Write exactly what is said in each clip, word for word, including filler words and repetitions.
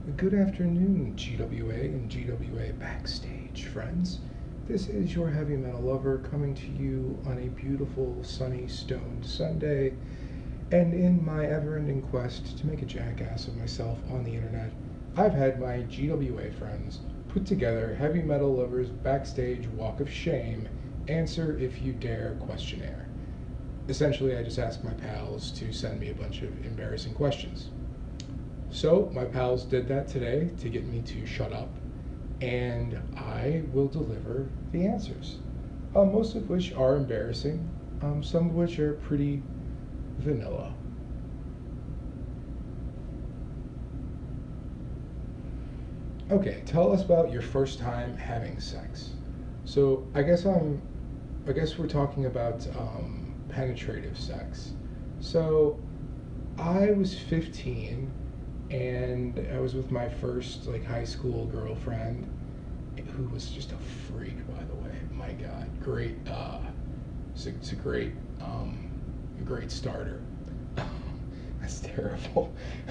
Good afternoon, G W A and G W A Backstage friends. This is your heavy metal lover coming to you on a beautiful, sunny, stoned Sunday. And in my ever ending quest to make a jackass of myself on the internet, I've had my G W A friends put together Heavy Metal Lovers Backstage Walk of Shame Answer If You Dare questionnaire. Essentially, I just ask my pals to send me a bunch of embarrassing questions. So, my pals did that today to get me to shut up, and I will deliver the answers. Uh, most of which are embarrassing, um, some of which are pretty vanilla. Okay, tell us about your first time having sex. So, I guess I'm, I guess we're talking about um, penetrative sex. So, I was fifteen and I was with my first like high school girlfriend who was just a freak, by the way. My God, great. Uh, it's, a, it's a great, um, great starter. That's terrible.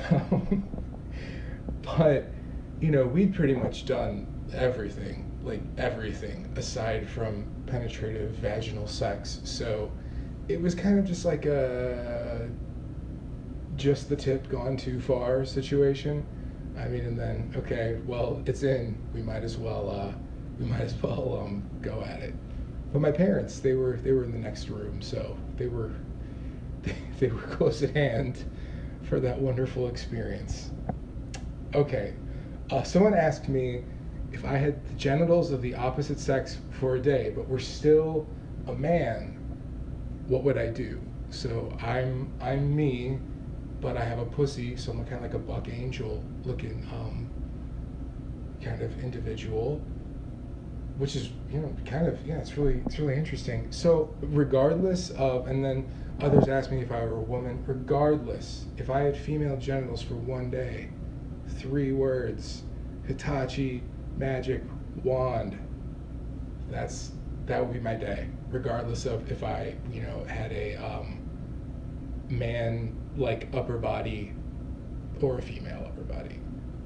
But you know, we'd pretty much done everything, like everything, aside from penetrative vaginal sex. So it was kind of just like a just the tip gone too far situation. I mean, and then okay, well, it's in. We might as well, uh, we might as well um, go at it. But my parents, they were they were in the next room, so they were they, they were close at hand for that wonderful experience. Okay, uh, someone asked me if I had the genitals of the opposite sex for a day, but were still a man, what would I do? So I'm I'm me, but I have a pussy, so I'm kind of like a buck angel looking um, kind of individual, which is you know kind of yeah, it's really it's really interesting. So regardless of, and then others asked me if I were a woman. Regardless, if I had female genitals for one day, three words: Hitachi magic wand. That's that would be my day, regardless of if I you know had a um, man like upper body or a female upper body.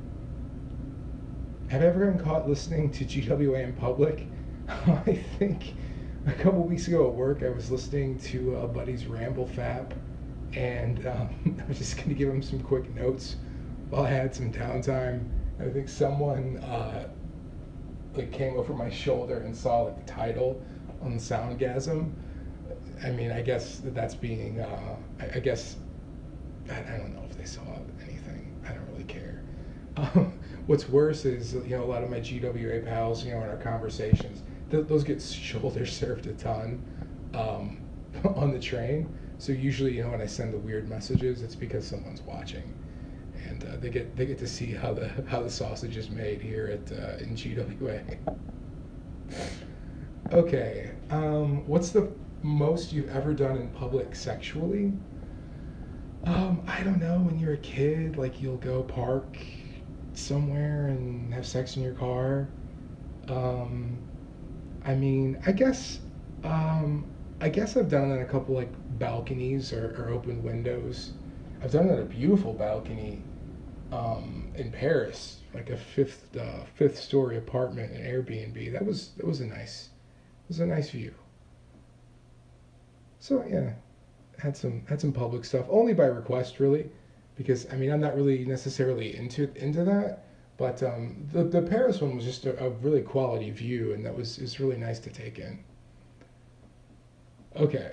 Have you ever gotten caught listening to G W A in public? I think a couple weeks ago at work, I was listening to a buddy's Ramble Fap, and um, I was just going to give him some quick notes while I had some downtime. I think someone uh, like came over my shoulder and saw like the title on the Soundgasm. I mean, I guess that that's being, uh, I, I guess, I, I don't know if they saw anything. I don't really care. Um, what's worse is, you know, a lot of my G W A pals, you know, in our conversations, th- those get shoulder surfed a ton um, on the train. So usually, you know, when I send the weird messages, it's because someone's watching, and uh, they get they get to see how the how the sausage is made here at uh, in G W A. Okay, um, what's the most you've ever done in public sexually? Um, I don't know. When you're a kid, like you'll go park somewhere and have sex in your car. Um, I mean, I guess, um, I guess I've done it in a couple like balconies or, or open windows. I've done it on a beautiful balcony um, in Paris, like a fifth uh, fifth story apartment, an Airbnb. That was that was a nice it was a nice view. So yeah, had some had some public stuff only by request really, because I mean I'm not really necessarily into into that, but um, the the Paris one was just a, a really quality view, and that was is really nice to take in. Okay,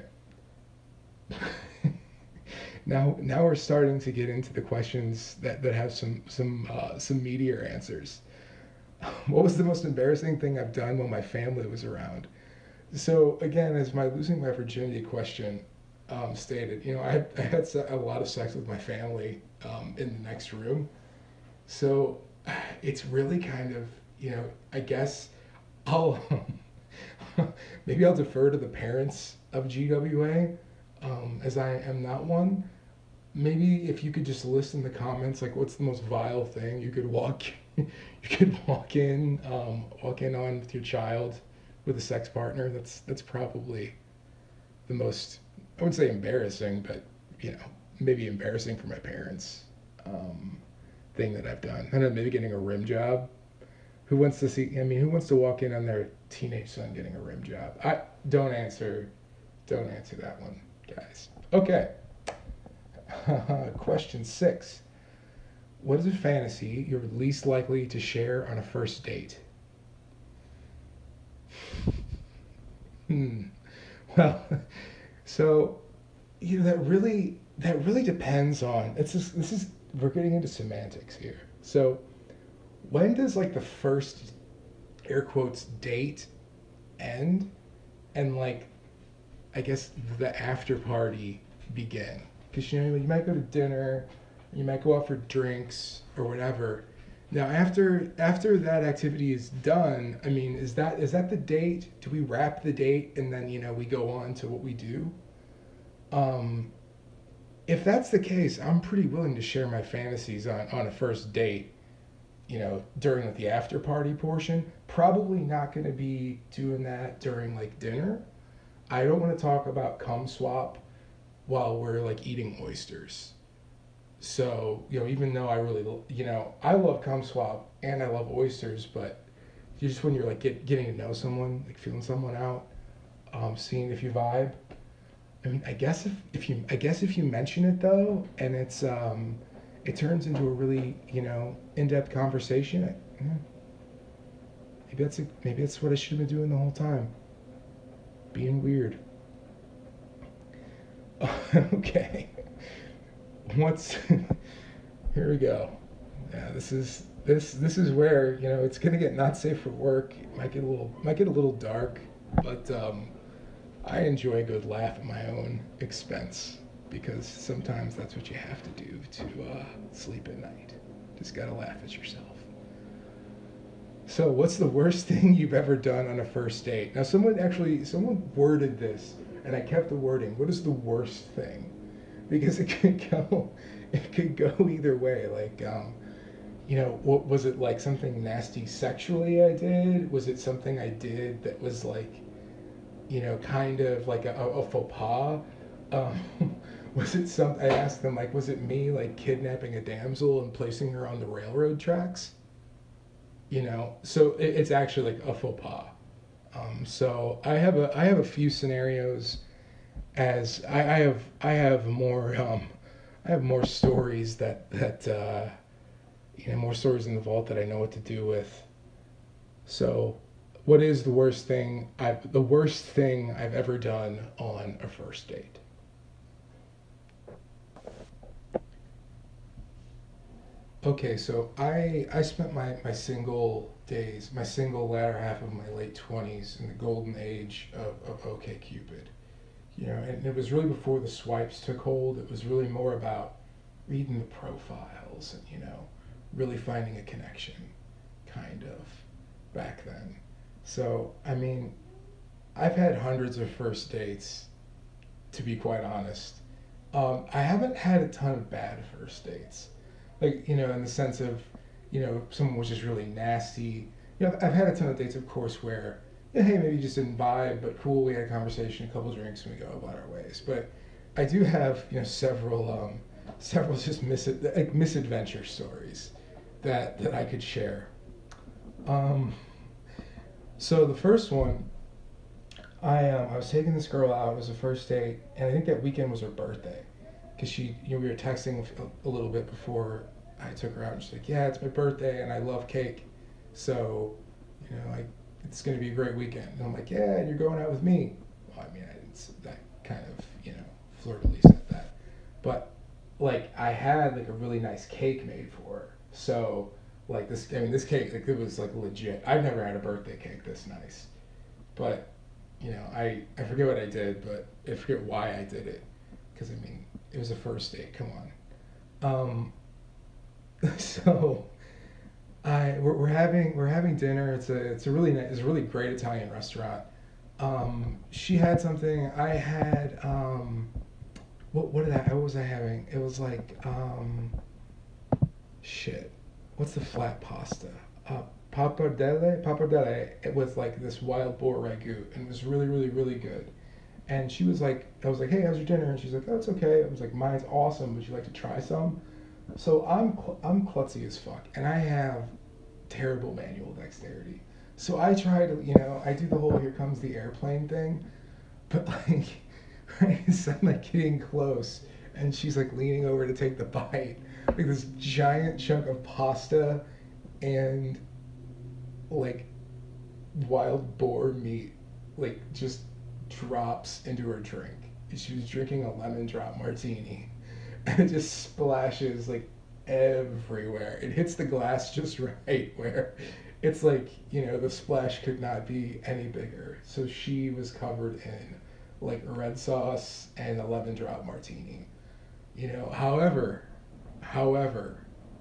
now now we're starting to get into the questions that, that have some some uh, some meatier answers. What was the most embarrassing thing I've done while my family was around? So again, as my losing my virginity question um, stated, you know, I had, I had a lot of sex with my family um, in the next room. So it's really kind of, you know, I guess I'll maybe I'll defer to the parents of G W A um, as I am not one. Maybe if you could just list in the comments like what's the most vile thing you could walk you could walk in um, walk in on with your child with a sex partner. That's that's probably the most, I wouldn't say embarrassing, but you know maybe embarrassing for my parents. Um, thing that I've done. I don't know, maybe getting a rim job. Who wants to see? I mean, who wants to walk in on their teenage son getting a rim job? I don't answer. Don't answer that one, guys. Okay. Question six. What is a fantasy you're least likely to share on a first date? Hmm. Well, so you know that really that really depends on. It's just, this is we're getting into semantics here. So when does like the first air quotes date end, and like I guess the after party begin? Because you know you might go to dinner, you might go out for drinks or whatever. Now after after that activity is done, I mean, is that is that the date? Do we wrap the date and then you know we go on to what we do? Um, if that's the case, I'm pretty willing to share my fantasies on on a first date. You know, during like the after party portion. Probably not going to be doing that during like dinner. I don't want to talk about cum swap while we're like eating oysters. So, you know, even though I really, you know, I love cum swap and I love oysters, but just when you're like get, getting to know someone, like feeling someone out, um, seeing if you vibe. I mean, I guess if, if you, I guess if you mention it though, and it's, um, it turns into a really, you know, in-depth conversation. I, yeah, maybe that's a, maybe that's what I should have been doing the whole time, being weird. Okay. What's here we go. Yeah, this is this this is where you know it's gonna get not safe for work. It might get a little might get a little dark, but um, I enjoy a good laugh at my own expense because sometimes that's what you have to do to uh, sleep at night. Just gotta laugh at yourself. So, what's the worst thing you've ever done on a first date? Now, someone actually someone worded this, and I kept the wording. What is the worst thing? Because it could go it could go either way. Like um, you know, what was it like something nasty sexually I did? Was it something I did that was like, you know, kind of like a, a faux pas? Um, was it some? I asked them like, was it me like kidnapping a damsel and placing her on the railroad tracks? You know, so it, it's actually like a faux pas. Um, so I have a I have a few scenarios as I, I have I have more um, I have more stories that that uh, you know more stories in the vault that I know what to do with. So, what is the worst thing I've the worst thing I've ever done on a first date? Okay, so I I spent my, my single days, my single latter half of my late twenties in the golden age of, of OkCupid. You know, and it was really before the swipes took hold. It was really more about reading the profiles and, you know, really finding a connection, kind of, back then. So, I mean, I've had hundreds of first dates, to be quite honest. Um, I haven't had a ton of bad first dates. Like, you know, in the sense of, you know, someone was just really nasty. You know, I've had a ton of dates, of course, where, yeah, hey, maybe you just didn't vibe, but cool, we had a conversation, a couple drinks, and we go about our ways. But I do have, you know, several, um, several just mis- like misadventure stories that, that I could share. Um, so the first one, I um, I was taking this girl out. It was a first date, and I think that weekend was her birthday, because she, you know, we were texting a, a little bit before I took her out, and she's like, "Yeah, it's my birthday, and I love cake, so, you know, like it's gonna be a great weekend." And I'm like, "Yeah, and you're going out with me." Well, I mean, I didn't s- that kind of, you know, flirtily said that, but like I had like a really nice cake made for her, so like this, I mean, this cake, like it was like legit. I've never had a birthday cake this nice, but you know, I, I forget what I did, but I forget why I did it. Because, I mean, it was a first date, come on. Um, so, I, we're, we're having, we're having dinner. It's a, it's a really nice, it's a really great Italian restaurant. Um, she had something, I had, um, what, what did I, what was I having? It was like, um, shit. What's the flat pasta? Uh, pappardelle? Pappardelle. It was like this wild boar ragu, and it was really, really, really good. And she was like, I was like, hey, how's your dinner? And she's like, oh, it's okay. I was like, mine's awesome. Would you like to try some? So I'm cl- I'm klutzy as fuck, and I have terrible manual dexterity. So I try to, you know, I do the whole "here comes the airplane" thing, but like, right, as I'm like getting close, and she's like leaning over to take the bite, like this giant chunk of pasta and like wild boar meat, like just drops into her drink. She was drinking a lemon drop martini, and it just splashes like everywhere. It hits the glass just right where it's like, you know, the splash could not be any bigger. So she was covered in like red sauce and a lemon drop martini. You know, however, however,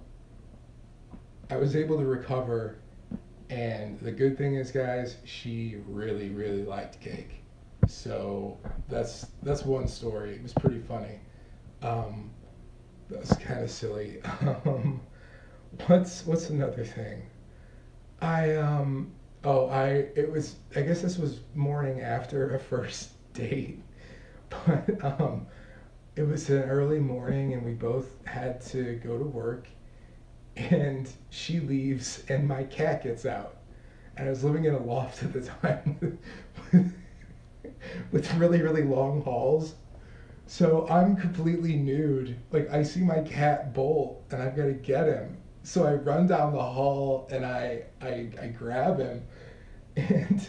I was able to recover, and the good thing is, guys, she really, really liked cake. So that's that's one story. It was pretty funny. Um, that's kind of silly. Um, what's what's another thing? I um oh I it was I guess this was morning after a first date, but um it was an early morning and we both had to go to work, and she leaves and my cat gets out, and I was living in a loft at the time with, with really really long halls. So I'm completely nude. Like I see my cat bolt and I've got to get him. So I run down the hall and I I, I grab him, and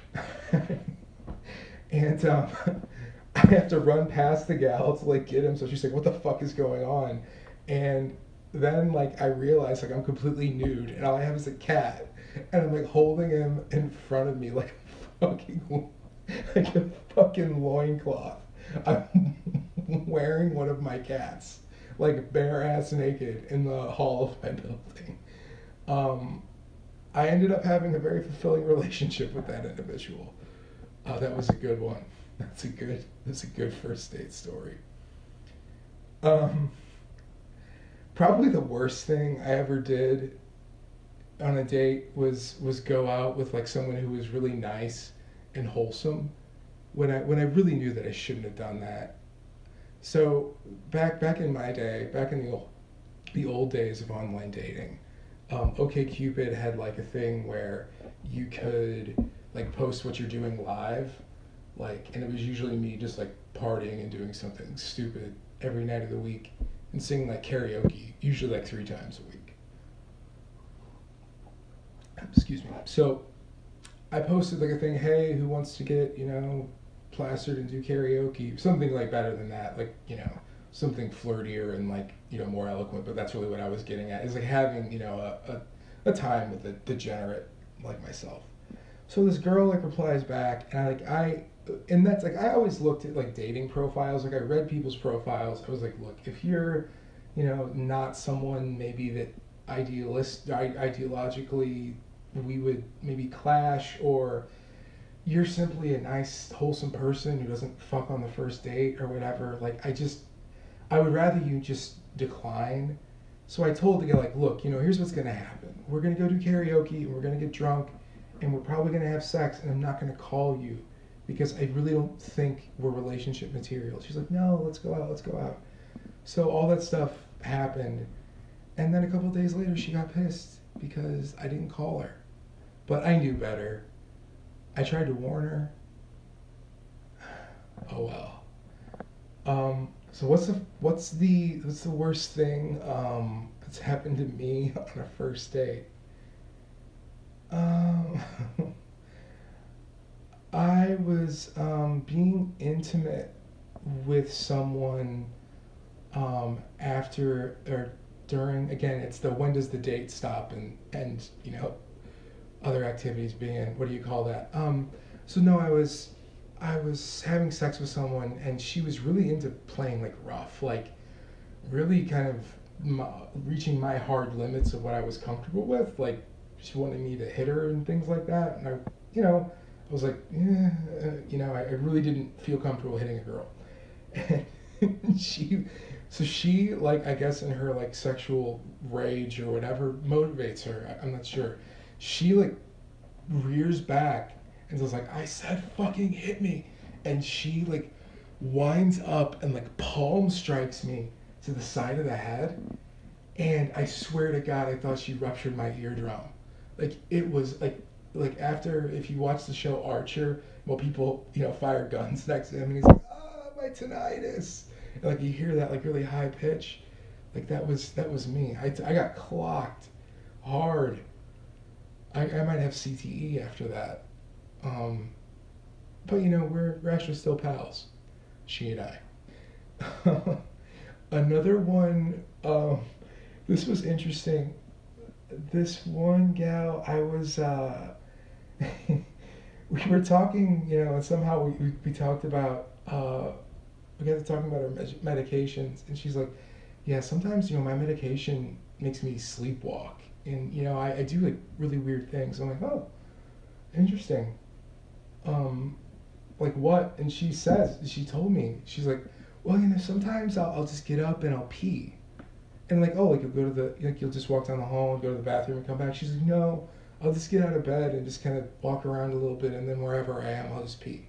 and um, I have to run past the gal to like get him. So she's like, "What the fuck is going on?" And then like I realize like I'm completely nude and all I have is a cat, and I'm like holding him in front of me like a fucking like a fucking loincloth. I'm wearing one of my cats, like bare ass naked in the hall of my building. Um, I ended up having a very fulfilling relationship with that individual. Oh, that was a good one. That's a good. That's a good first date story. Um, Probably the worst thing I ever did on a date was was go out with like someone who was really nice and wholesome when I when I really knew that I shouldn't have done that. So back back in my day, back in the old the old days of online dating, um, OkCupid had like a thing where you could like post what you're doing live, like, and it was usually me just like partying and doing something stupid every night of the week and singing like karaoke, usually like three times a week. Excuse me. So I posted like a thing, hey, who wants to get, you know, plastered and do karaoke? Something like better than that, like, you know, something flirtier and like, you know, more eloquent, but that's really what I was getting at. Is like having, you know, a, a, a time with a degenerate like myself. So this girl like replies back, and I like I and that's like I always looked at like dating profiles. Like I read people's profiles. I was like, look, if you're, you know, not someone maybe that idealist ideologically we would maybe clash, or you're simply a nice wholesome person who doesn't fuck on the first date or whatever, like I just I would rather you just decline. So I told the guy, like, look, you know, here's what's gonna happen. We're gonna go do karaoke and we're gonna get drunk and we're probably gonna have sex, and I'm not gonna call you because I really don't think we're relationship material. She's like, no, let's go out, let's go out. So all that stuff happened, and then a couple of days later she got pissed because I didn't call her. But I knew better. I tried to warn her. Oh well. Um, so what's the what's the what's the worst thing um, that's happened to me on a first date? Um, I was um, being intimate with someone um, after or during. Again, it's the when does the date stop, and and you know other activities being, what do you call that? Um, so no, I was I was having sex with someone, and she was really into playing like rough, like really kind of my, reaching my hard limits of what I was comfortable with. Like she wanted me to hit her and things like that, and I, you know, I was like, yeah, uh, you know, I, I really didn't feel comfortable hitting a girl, and she, so she like I guess in her like sexual rage or whatever motivates her, I, I'm not sure. She like rears back and was like, I said fucking hit me. And she like winds up and like palm strikes me to the side of the head. And I swear to God, I thought she ruptured my eardrum. Like it was like like after if you watch the show Archer, well people you know fire guns next to him and he's like, ah, my tinnitus, and like you hear that like really high pitch, like that was that was me. I, I got clocked hard. I, I might have C T E after that. Um, but you know we're we're actually still pals, she and I. Another one. Um, this was interesting. This one gal, I was. Uh, we were talking, you know, and somehow we, we, we talked about. Uh, we got to talking about our med- medications, and she's like, "Yeah, sometimes you know my medication makes me sleepwalk, and you know I, I do like really weird things." I'm like, "Oh, interesting. Um, like what?" And she says, she told me, she's like, "Well, you know, sometimes I'll, I'll just get up and I'll pee." And like, oh, like you'll go to the, like you'll just walk down the hall and go to the bathroom and come back. She's like, no, I'll just get out of bed and just kind of walk around a little bit, and then wherever I am, I'll just pee.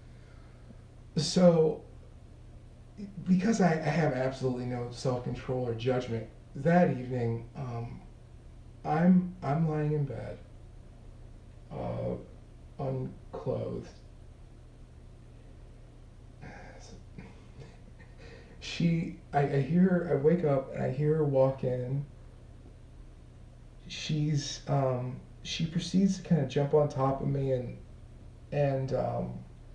So, because I, I have absolutely no self control or judgment, that evening, um, I'm I'm lying in bed, uh, unclothed. She, I, I hear, I wake up and I hear her walk in. She's, um, she proceeds to kind of jump on top of me and and um,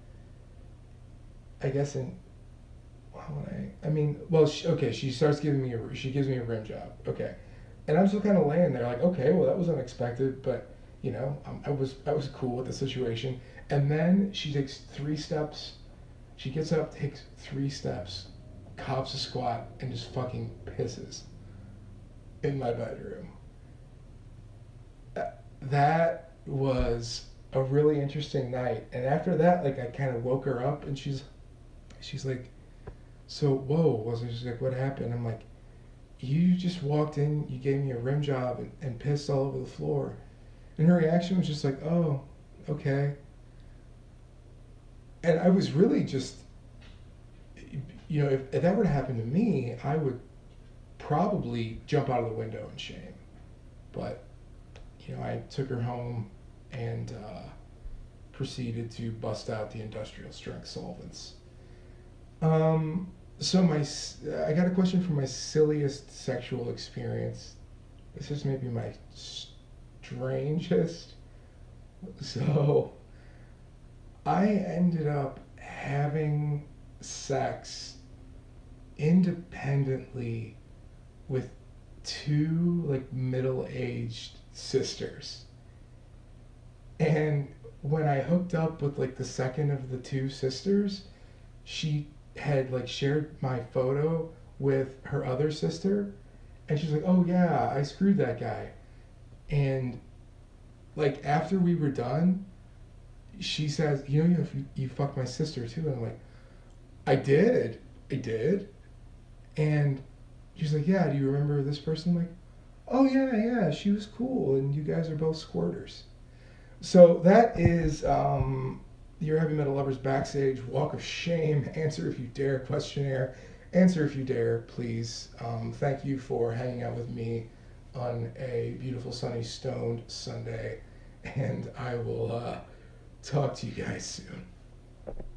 I guess in how would I? I mean, well, she, okay, she starts giving me a she gives me a rim job. Okay, and I'm still kind of laying there like, okay, well that was unexpected, but you know, um, I was I was cool with the situation. And then she takes three steps. She gets up, takes three steps, cops a squat, and just fucking pisses in my bedroom. Uh, That was a really interesting night. And after that, like I kind of woke her up, and she's she's like, so whoa, was it? She's like, what happened? I'm like, you just walked in, you gave me a rim job and, and pissed all over the floor. And her reaction was just like, oh, okay. And I was really just, you know, if, if that were to happen to me, I would probably jump out of the window in shame. But, you know, I took her home and uh, proceeded to bust out the industrial strength solvents. Um, so my, I got a question for my silliest sexual experience. This is maybe my strangest. So I ended up having sex independently with two like middle-aged sisters. And when I hooked up with like the second of the two sisters, she had like shared my photo with her other sister, and she's like, "Oh yeah, I screwed that guy." And like after we were done, she says, "You know, you you fucked my sister too." And I'm like, "I did, I did." And she's like, "Yeah, do you remember this person?" I'm like, "Oh yeah, yeah, she was cool, and you guys are both squirters." So that is um, your Heavy Metal Lovers Backstage Walk of Shame, Answer If You Dare questionnaire. Answer if you dare, please. Um, thank you for hanging out with me on a beautiful, sunny, stoned Sunday. And I will uh, talk to you guys soon.